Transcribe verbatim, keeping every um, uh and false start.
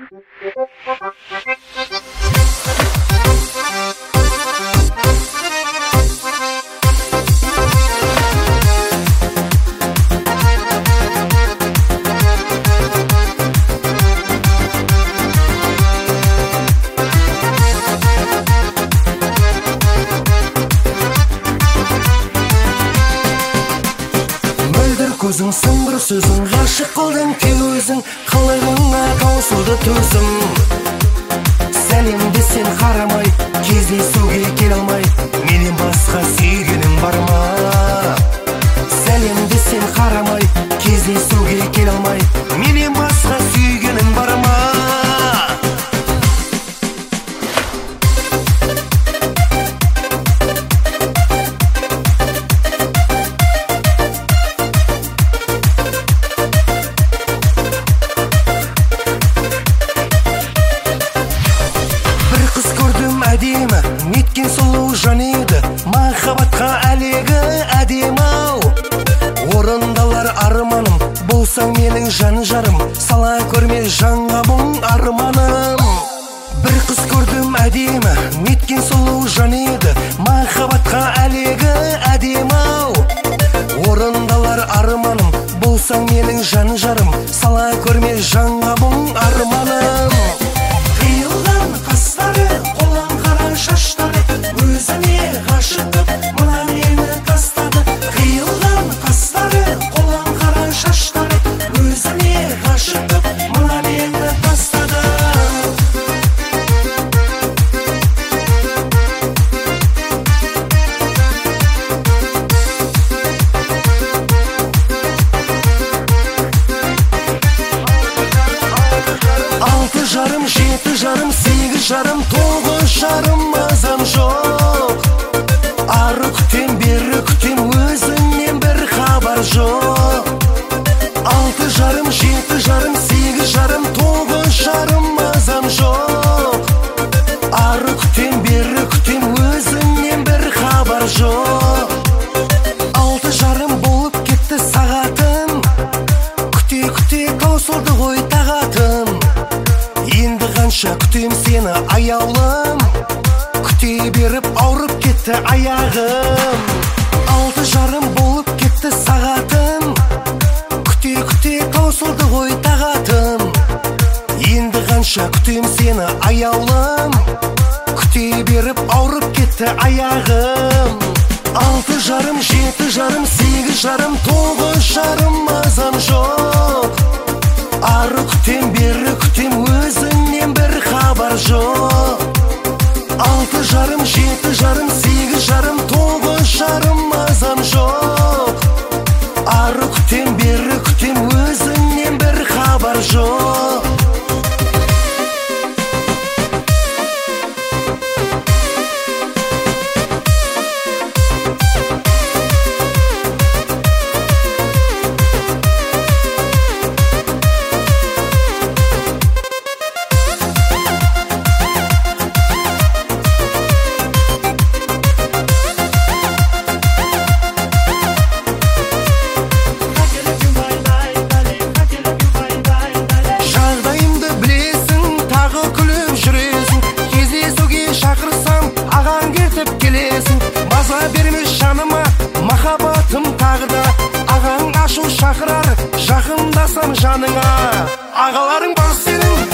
Көзің сыңғыр сөзің ғашық қылдың тек өзің, қылығыңа таусылды төзім. Сәлемді сен қарамай, кездесуге келе алмай, менен басқа сүйгенің бар ма? Сәлемді сен қарамай, кездесуге келе алмай, менен басқа сүйгенің бар ма? Әдемі, неткен сұлу жан еді, махаббатқа әлегі әдемі-ау. Орындалар арманым, болсаң менің жан жарым, сала көрме жанға мұң арманым. Бір қыз көрдім әдемі, неткен сұлу жан еді, махаббатқа әлегі әдемі-ау. Орындалар арманым, болсаң менің жан жарым, сала көрме жанға мұң арманым. Қиылған қастары, шаштары, өзіне ғашығып мына мені тастады. Қиылған қастары, қолаң қара шаштары, өзіне ғашығып мына мені тастады. Алты жарым, жеті жарым, сегіз жарым, тоғыз жарым мазам жоқ. Ары күтем, бері күтем, өзіңнен бір хабар жоқ. Алты жарым, жеті жарым, сегіз жарым, тоғыз жарым мазам жоқ. Ары күтем, бері күтем, өзіңнен бір хабар жоқ. Алты жарым болып кетті сағатым, күте-күте таусылды ғой тағатым. Енді қанша күтем сені аяулым, күте беріп ауырып кетті аяғым. Алты жарым болып кетті сағатым, күте-күте таусылды ғой тағатым. Енді қанша күтем сені аяулым, күте беріп ауырып кетті аяғым. Алты жарым, жеті жарым, сегіз жарым, тоғыз жарым мазам жоқ. Ары күтем, бері күтем, өзіңнен бір хабар жоқ. Алты жарым, жеті жарым, сегіз жарым, тоғыз жарым мазам жоқ. Ары күтем, бері күтем, өзіңнен бір хабар жоқ. Махаббатым тағы да ағаң ашу шақырар, жақындасам жаныңа. Ағаларың бар сенің